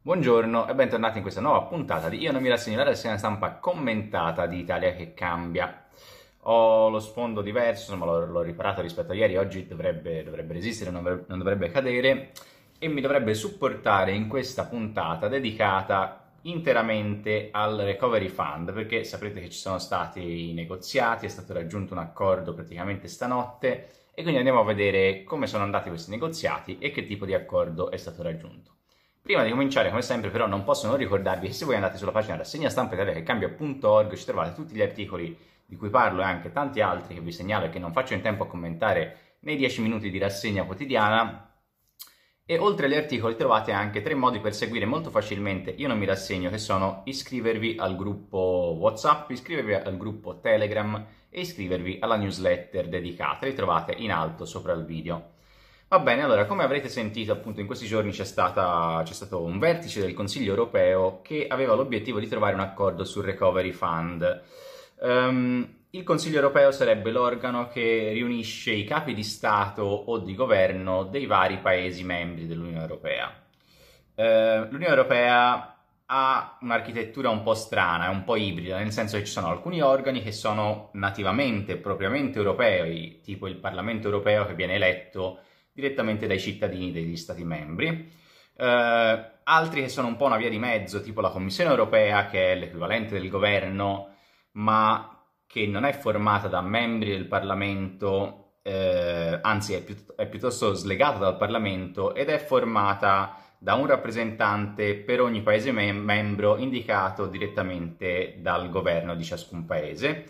Buongiorno e bentornati in questa nuova puntata di Io non mi rassegno, la rassegna stampa commentata di Italia che cambia. Ho lo sfondo diverso, insomma l'ho riparato rispetto a ieri, oggi dovrebbe resistere, non dovrebbe cadere e mi dovrebbe supportare in questa puntata dedicata interamente al Recovery Fund, perché saprete che ci sono stati i negoziati, è stato raggiunto un accordo praticamente stanotte e quindi andiamo a vedere come sono andati questi negoziati e che tipo di accordo è stato raggiunto. Prima di cominciare, come sempre, però, non posso non ricordarvi che se voi andate sulla pagina rassegna stampa Italia che cambia.org ci trovate tutti gli articoli di cui parlo e anche tanti altri che vi segnalo e che non faccio in tempo a commentare nei 10 minuti di rassegna quotidiana. E oltre agli articoli trovate anche 3 modi per seguire molto facilmente Io non mi rassegno, che sono iscrivervi al gruppo WhatsApp, iscrivervi al gruppo Telegram e iscrivervi alla newsletter dedicata. Li trovate in alto sopra il video. Va bene, allora, come avrete sentito, appunto, in questi giorni c'è stato un vertice del Consiglio europeo che aveva l'obiettivo di trovare un accordo sul Recovery Fund. Il Consiglio europeo sarebbe l'organo che riunisce i capi di Stato o di governo dei vari Paesi membri dell'Unione Europea. L'Unione Europea ha un'architettura un po' strana, un po' ibrida, nel senso che ci sono alcuni organi che sono nativamente, propriamente europei, tipo il Parlamento europeo che viene eletto direttamente dai cittadini degli Stati membri, altri che sono un po' una via di mezzo, tipo la Commissione europea, che è l'equivalente del governo, ma che non è formata da membri del Parlamento, anzi è piuttosto slegata dal Parlamento ed è formata da un rappresentante per ogni paese membro indicato direttamente dal governo di ciascun paese.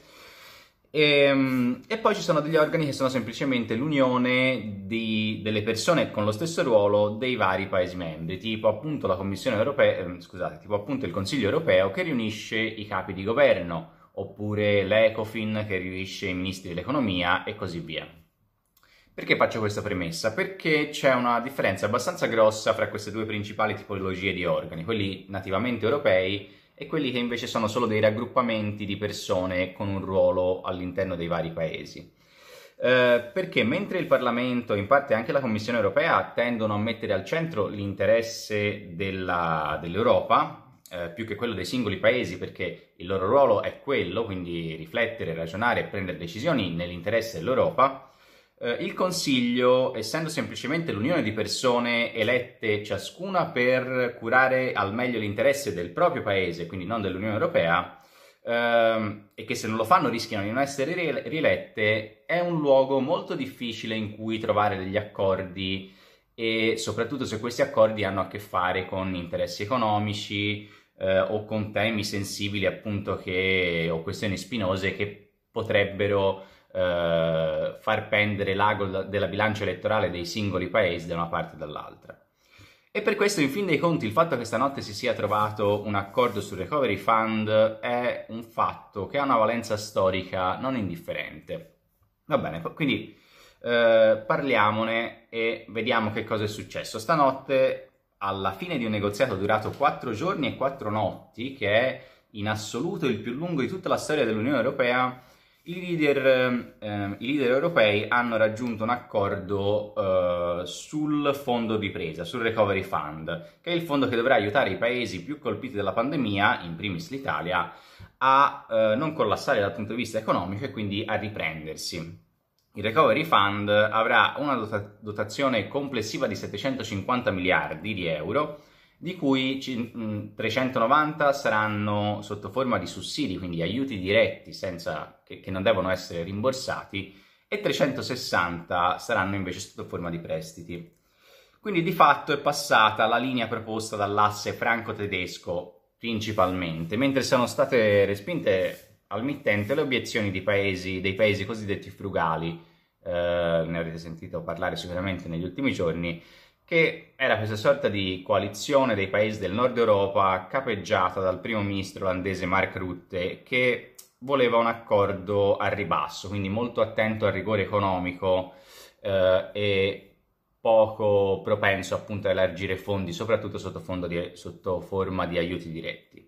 E poi ci sono degli organi che sono semplicemente l'unione delle persone con lo stesso ruolo dei vari Paesi membri, tipo appunto la Commissione europea, scusate, tipo appunto il Consiglio europeo che riunisce i capi di governo, oppure l'Ecofin che riunisce i ministri dell'economia e così via. Perché faccio questa premessa? Perché c'è una differenza abbastanza grossa fra queste due principali tipologie di organi, quelli nativamente europei e quelli che invece sono solo dei raggruppamenti di persone con un ruolo all'interno dei vari paesi. Perché mentre il Parlamento e in parte anche la Commissione europea tendono a mettere al centro l'interesse dell'Europa, più che quello dei singoli paesi, perché il loro ruolo è quello, quindi riflettere, ragionare e prendere decisioni nell'interesse dell'Europa, il Consiglio, essendo semplicemente l'unione di persone elette ciascuna per curare al meglio l'interesse del proprio paese, quindi non dell'Unione Europea, e che se non lo fanno rischiano di non essere rielette, è un luogo molto difficile in cui trovare degli accordi e soprattutto se questi accordi hanno a che fare con interessi economici o con temi sensibili appunto o questioni spinose che potrebbero far pendere l'ago della bilancia elettorale dei singoli paesi da una parte e dall'altra. E per questo, in fin dei conti, il fatto che stanotte si sia trovato un accordo sul Recovery Fund è un fatto che ha una valenza storica non indifferente. Va bene, quindi parliamone e vediamo che cosa è successo. Stanotte, alla fine di un negoziato durato 4 giorni e 4 notti, che è in assoluto il più lungo di tutta la storia dell'Unione Europea, i leader europei hanno raggiunto un accordo sul fondo di ripresa, sul Recovery Fund, che è il fondo che dovrà aiutare i paesi più colpiti dalla pandemia, in primis l'Italia, a non collassare dal punto di vista economico e quindi a riprendersi. Il Recovery Fund avrà una dotazione complessiva di 750 miliardi di euro, di cui 390 saranno sotto forma di sussidi, quindi aiuti diretti che non devono essere rimborsati, e 360 saranno invece sotto forma di prestiti. Quindi di fatto è passata la linea proposta dall'asse franco-tedesco principalmente, mentre sono state respinte al mittente le obiezioni dei paesi cosiddetti frugali, ne avrete sentito parlare sicuramente negli ultimi giorni, che era questa sorta di coalizione dei paesi del nord Europa capeggiata dal primo ministro olandese Mark Rutte, che voleva un accordo a ribasso, quindi molto attento al rigore economico e poco propenso appunto a elargire fondi, soprattutto sotto forma di aiuti diretti.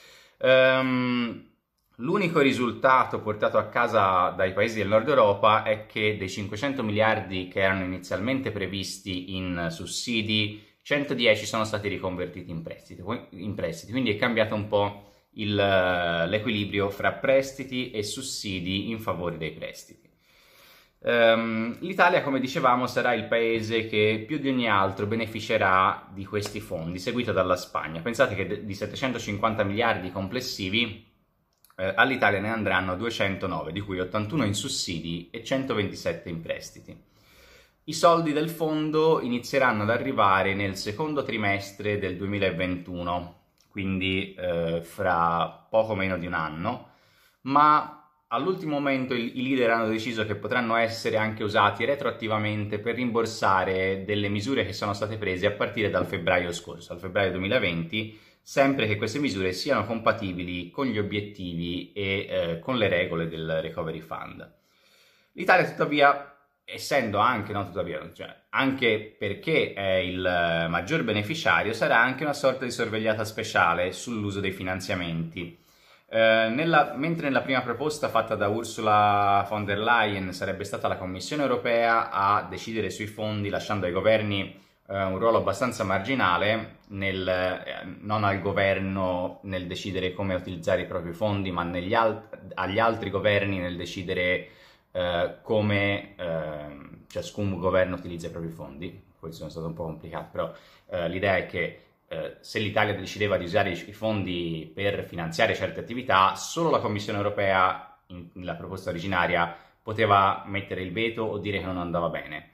L'unico risultato portato a casa dai paesi del nord Europa è che dei 500 miliardi che erano inizialmente previsti in sussidi 110 sono stati riconvertiti in prestiti, quindi è cambiato un po' l'equilibrio fra prestiti e sussidi in favore dei prestiti. L'Italia, come dicevamo, sarà il paese che più di ogni altro beneficerà di questi fondi, seguito dalla Spagna. Pensate che di 750 miliardi complessivi all'Italia ne andranno 209, di cui 81 in sussidi e 127 in prestiti. I soldi del fondo inizieranno ad arrivare nel secondo trimestre del 2021, quindi fra poco meno di un anno, ma all'ultimo momento i leader hanno deciso che potranno essere anche usati retroattivamente per rimborsare delle misure che sono state prese a partire dal febbraio scorso, al febbraio 2020, sempre che queste misure siano compatibili con gli obiettivi e con le regole del Recovery Fund. L'Italia, tuttavia, essendo anche, non tuttavia, cioè, anche perché è il maggior beneficiario, sarà anche una sorta di sorvegliata speciale sull'uso dei finanziamenti. Mentre nella prima proposta fatta da Ursula von der Leyen sarebbe stata la Commissione europea a decidere sui fondi, lasciando ai governi un ruolo abbastanza marginale, non al governo nel decidere come utilizzare i propri fondi, ma agli altri governi nel decidere come ciascun governo utilizza i propri fondi. Questo sono stato un po' complicato, però l'idea è che se l'Italia decideva di usare i fondi per finanziare certe attività, solo la Commissione europea, nella proposta originaria, poteva mettere il veto o dire che non andava bene,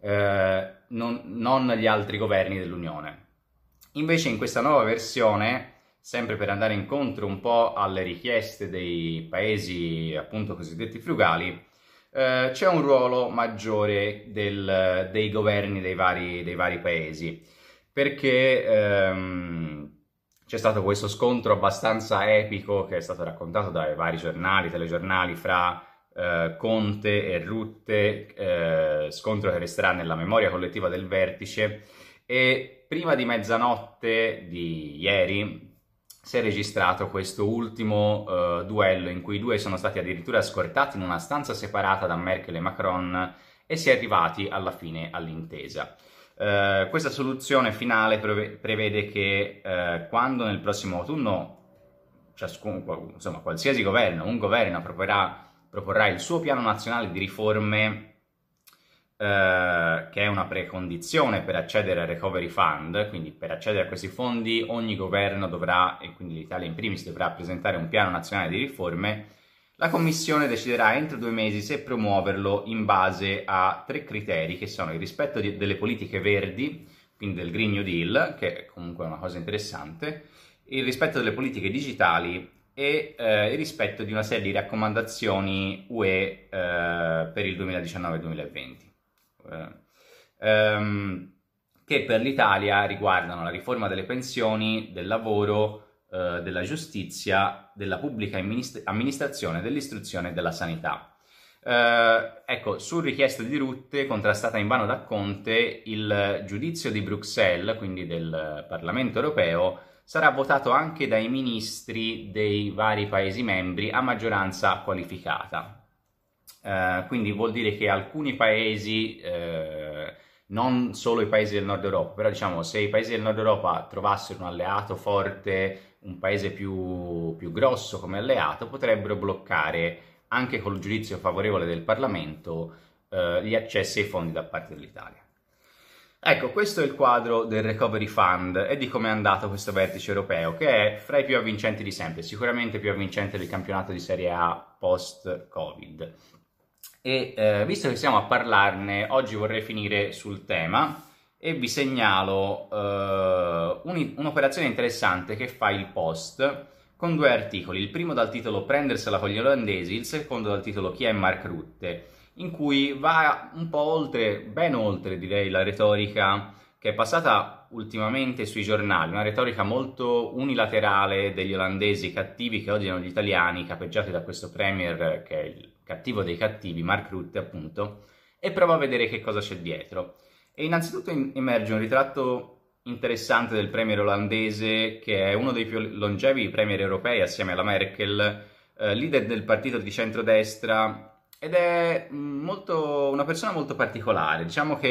non gli altri governi dell'Unione. Invece in questa nuova versione, sempre per andare incontro un po' alle richieste dei paesi appunto cosiddetti frugali, c'è un ruolo maggiore dei governi dei vari paesi, perché c'è stato questo scontro abbastanza epico che è stato raccontato dai vari giornali, telegiornali, fra Conte e Rutte, scontro che resterà nella memoria collettiva del vertice, e prima di mezzanotte di ieri si è registrato questo ultimo duello in cui i due sono stati addirittura scortati in una stanza separata da Merkel e Macron e si è arrivati alla fine all'intesa. Questa soluzione finale prevede che quando nel prossimo autunno qualsiasi governo, un governo proporrà il suo piano nazionale di riforme, che è una precondizione per accedere al Recovery Fund, quindi per accedere a questi fondi ogni governo dovrà, e quindi l'Italia in primis, dovrà presentare un piano nazionale di riforme. La Commissione deciderà entro 2 mesi se promuoverlo in base a 3 criteri, che sono il rispetto delle politiche verdi, quindi del Green New Deal, che è comunque una cosa interessante, il rispetto delle politiche digitali e il rispetto di una serie di raccomandazioni UE per il 2019-2020, che per l'Italia riguardano la riforma delle pensioni, del lavoro, della giustizia, della pubblica amministrazione, dell'istruzione e della sanità. Ecco, su richiesta di Rutte, contrastata invano da Conte, il giudizio di Bruxelles, quindi del Parlamento europeo, sarà votato anche dai ministri dei vari Paesi membri a maggioranza qualificata. Quindi vuol dire che alcuni Paesi, non solo i Paesi del Nord Europa, però diciamo se i Paesi del Nord Europa trovassero un alleato forte, un paese più grosso come alleato, potrebbero bloccare, anche col giudizio favorevole del Parlamento, gli accessi ai fondi da parte dell'Italia. Ecco, questo è il quadro del Recovery Fund e di come è andato questo vertice europeo, che è fra i più avvincenti di sempre, sicuramente più avvincente del campionato di Serie A post-Covid. E visto che stiamo a parlarne, oggi vorrei finire sul tema e vi segnalo un'operazione interessante che fa il Post con 2 articoli, il primo dal titolo "Prendersela con gli olandesi", il secondo dal titolo "Chi è Mark Rutte?", in cui va un po' oltre, ben oltre direi, la retorica che è passata ultimamente sui giornali, una retorica molto unilaterale degli olandesi cattivi che odiano gli italiani, capeggiati da questo premier che è il cattivo dei cattivi, Mark Rutte appunto, e prova a vedere che cosa c'è dietro. E innanzitutto emerge un ritratto interessante del premier olandese, che è uno dei più longevi premier europei assieme alla Merkel, leader del partito di centrodestra, ed è una persona molto particolare. Diciamo che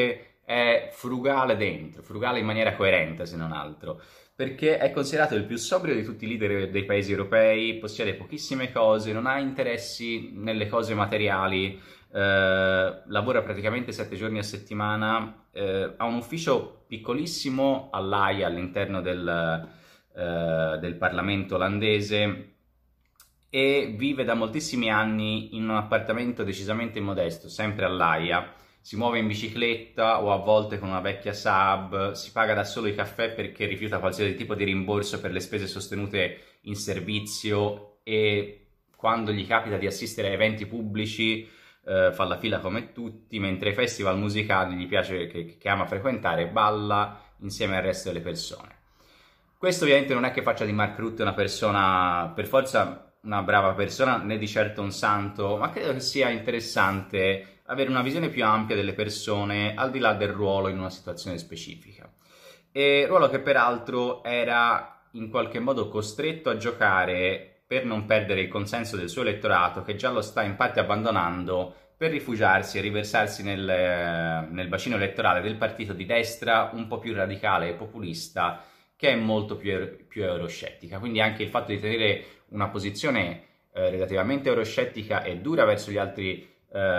è frugale dentro, frugale in maniera coerente se non altro, perché è considerato il più sobrio di tutti i leader dei paesi europei, possiede pochissime cose, non ha interessi nelle cose materiali, lavora praticamente 7 giorni a settimana, ha un ufficio piccolissimo all'Aia all'interno del Parlamento olandese e vive da moltissimi anni in un appartamento decisamente modesto, sempre all'Aia. Si muove in bicicletta o a volte con una vecchia Saab, si paga da solo i caffè perché rifiuta qualsiasi tipo di rimborso per le spese sostenute in servizio e quando gli capita di assistere a eventi pubblici fa la fila come tutti, mentre ai festival musicali gli piace, che ama frequentare, balla insieme al resto delle persone. Questo ovviamente non è che faccia di Mark Rutte una persona, per forza una brava persona, né di certo un santo, ma credo che sia interessante avere una visione più ampia delle persone al di là del ruolo in una situazione specifica. E ruolo che peraltro era in qualche modo costretto a giocare per non perdere il consenso del suo elettorato, che già lo sta in parte abbandonando per rifugiarsi e riversarsi nel bacino elettorale del partito di destra un po' più radicale e populista, che è molto più euroscettica. Quindi anche il fatto di tenere una posizione relativamente euroscettica e dura verso gli altri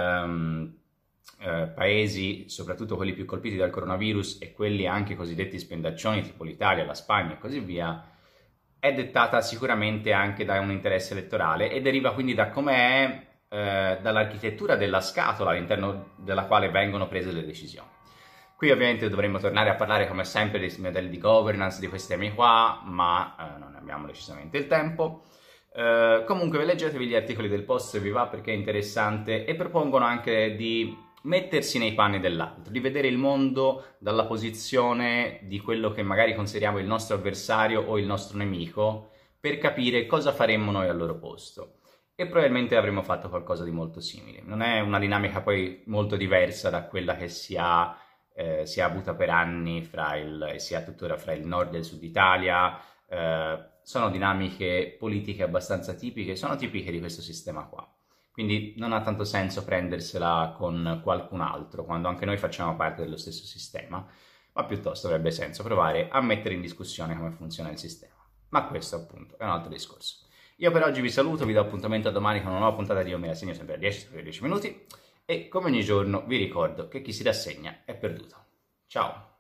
paesi, soprattutto quelli più colpiti dal coronavirus e quelli anche cosiddetti spendaccioni, tipo l'Italia, la Spagna e così via, è dettata sicuramente anche da un interesse elettorale e deriva quindi da com'è dall'architettura della scatola all'interno della quale vengono prese le decisioni. Qui ovviamente dovremmo tornare a parlare come sempre dei modelli di governance, di questi temi qua, ma non ne abbiamo decisamente il tempo. Comunque leggetevi gli articoli del post se vi va perché è interessante e propongono anche di mettersi nei panni dell'altro, di vedere il mondo dalla posizione di quello che magari consideriamo il nostro avversario o il nostro nemico per capire cosa faremmo noi al loro posto. E probabilmente avremmo fatto qualcosa di molto simile. Non è una dinamica poi molto diversa da quella che si è avuta per anni e si ha tuttora fra il nord e il sud Italia. Sono dinamiche politiche abbastanza tipiche, sono tipiche di questo sistema qua. Quindi non ha tanto senso prendersela con qualcun altro, quando anche noi facciamo parte dello stesso sistema, ma piuttosto avrebbe senso provare a mettere in discussione come funziona il sistema. Ma questo appunto è un altro discorso. Io per oggi vi saluto, vi do appuntamento a domani con una nuova puntata di Io me la segno sempre a 10 minuti e come ogni giorno vi ricordo che chi si rassegna è perduto. Ciao!